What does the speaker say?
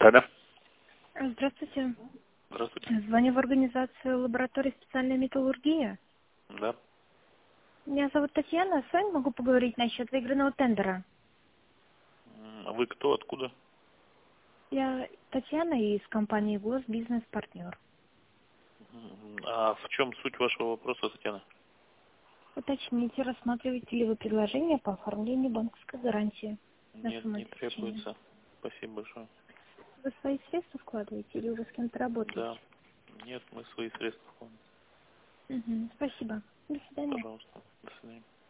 Да-да. Здравствуйте. Здравствуйте. Звоню в организацию лаборатории специальной металлургии. Да. Меня зовут Татьяна. С вами могу поговорить насчет выигранного тендера. А вы кто, откуда? Я Татьяна из компании ГОС «Бизнес-партнер». А в чем суть вашего вопроса, Татьяна? Уточните, рассматриваете ли вы предложение по оформлению банковской гарантии на Нет, не самообеспечение? требуется. Спасибо большое. Вы свои средства вкладываете или вы с кем-то работаете? Да. Нет, мы свои средства вкладываем. Спасибо. До свидания. Пожалуйста. До свидания.